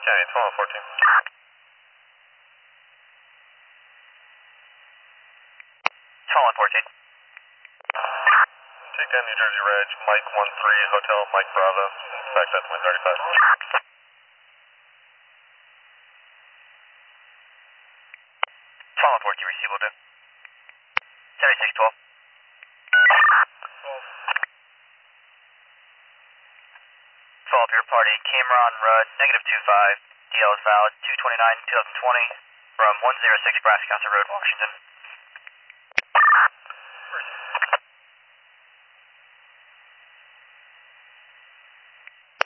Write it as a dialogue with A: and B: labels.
A: County, 1214.
B: Solid 14.
A: Take down New Jersey Reg, Mike 13, Hotel Mike Bravo. Back that's wind 35.
B: Solid 14, receivable to 7612. Follow up your party, Cameron Rudd, -25. DL is valid 2/29/2020 from 106 Brass Council Road, Washington.